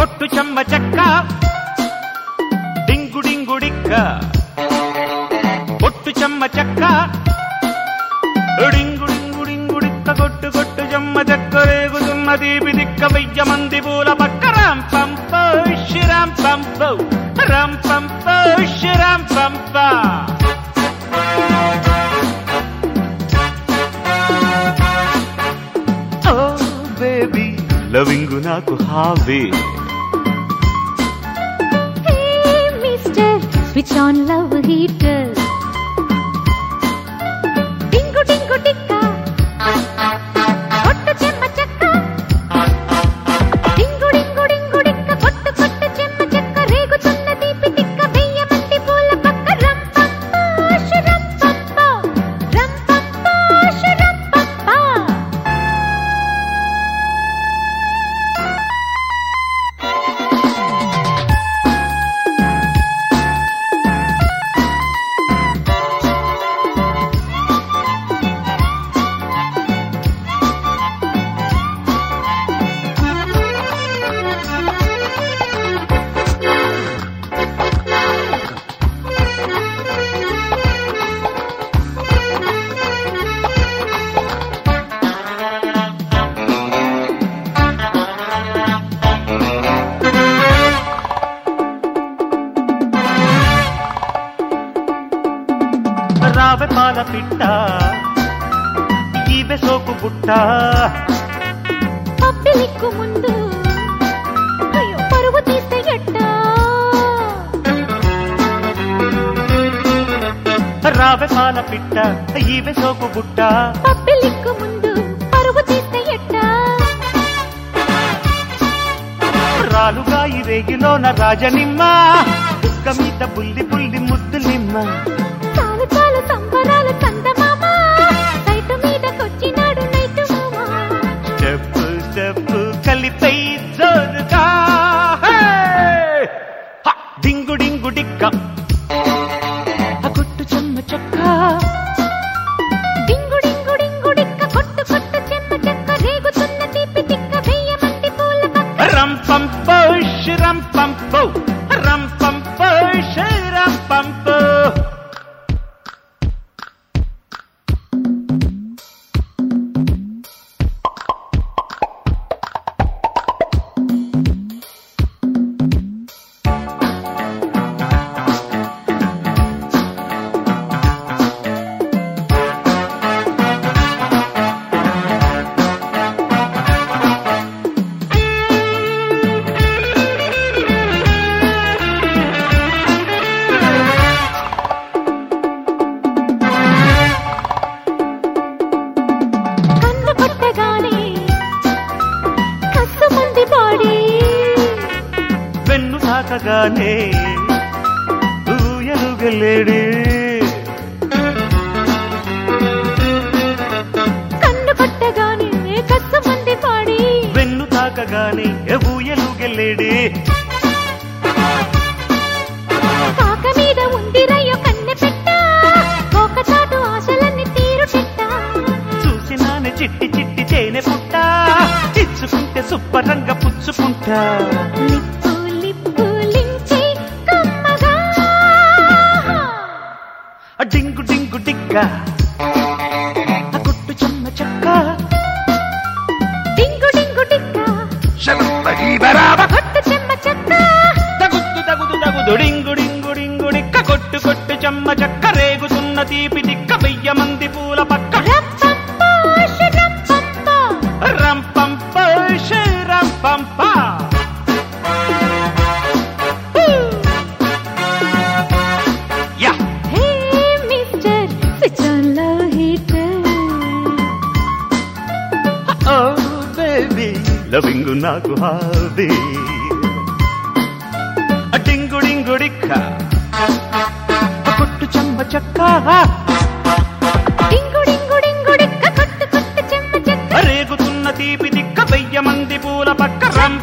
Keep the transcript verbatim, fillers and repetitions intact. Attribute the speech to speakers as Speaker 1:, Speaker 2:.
Speaker 1: కొట్టు చెమ్మ చెక్క డింగు డింగుడిక్క కొట్టు చెమ్మ చెక్క డింగు డింగు డింగుడిక్క కొట్టు కొట్టు చెమ్మ చెక్క రేగుతున్న దీపి దిక్క వెయ్య మంది పూల పక్క రాం పంప శిరాం పంప రాం పంప శిరాం పంప ఓ బేబీ లవింగు నాకు hobby
Speaker 2: Switch on love heater. Dingu dingu dikka. Kottu chemma chakka. Dingu dingu dingu dikka. Kottu kottu chemma chakka. Regutunna deepi dikka. Veyya mandi poola pakka. Ram pampa shiram pampa. Ram pampa shiram pampa.
Speaker 1: రావె పాల పిట్ట ఈవె సోకు బుట్ట
Speaker 2: పబ్బిలిక్కు ముందు అయ్యో పరువు తీస్తే ఎట్ట
Speaker 1: రావె పాల పిట్ట ఈవె సోకు బుట్ట
Speaker 2: పబ్బిలిక్కు ముందు పరువు తీస్తే ఎట్ట
Speaker 1: రాలుగా ఈ రేగిలోన రాజనిమ్మ బుక్క మీద బుల్లి బుల్లి ముద్దులిమ్మ
Speaker 2: చాలు చాలు సంబరాలు చందమామ నైటు మీదకొచ్చినాడు నైటు మామ
Speaker 1: స్టెప్పు స్టెప్పు కలిపై జోరుగా డింగు డింగు డిక్క కొట్టు చెమ్మ చెక్క
Speaker 2: డింగు డింగు డింగు డిక్క కొట్టు కొట్టు చెమ్మ చెక్క రేగుతున్న తీపి తిక్క వెయ్య మంది పూల పక్క
Speaker 1: రం పంప శిరం పంప రం పంప శిరం పంప వెన్ను తాకగానే ఊయలుగలేడు
Speaker 2: కన్ను పట్టగానే కస్సు మంది పాడి
Speaker 1: వెన్ను తాకగానే ఊయలుగలేడు
Speaker 2: కాక మీద ఉంది రయ్యో కన్నె పెట్ట ఒక చాటు ఆశలన్నీ తీరు చెట్ట
Speaker 1: చూసినానే చిట్టి చిట్టి తేనె పుట్ట ఇచ్చుకుంటే సుబ్బరంగా పుచ్చుకుంటా
Speaker 2: లిప్పు లిప్పు లించి కమ్మగా
Speaker 1: డింగు డింగు డిక్క కొట్టు చెమ్మ చెక్క
Speaker 2: డింగు డింగు డిక్క కొట్టు చెమ్మ చెక్క
Speaker 1: తగుద్దు తగుదు తగుదు డింగు డింగు డింగు డిక్క కొట్టు కొట్టు చెమ్మ చెక్క రేగుతున్న తీపి దిక్క వెయ్య మంది పూల పక్క
Speaker 2: రప్పంప శిరప్పంప
Speaker 1: రం పంప శిరం పంప yeah
Speaker 2: hey mister switch on love heater
Speaker 1: oh baby loving నాకు హాబీ డింగు డింగు డిక్క కొట్టు చెమ్మ చెక్క
Speaker 2: డింగు డింగు డింగు డిక్క కొట్టు కొట్టు చెమ్మ చెక్క
Speaker 1: రేగుతున్న తీపి దిక్క వెయ్య మంది పూల పక్క రం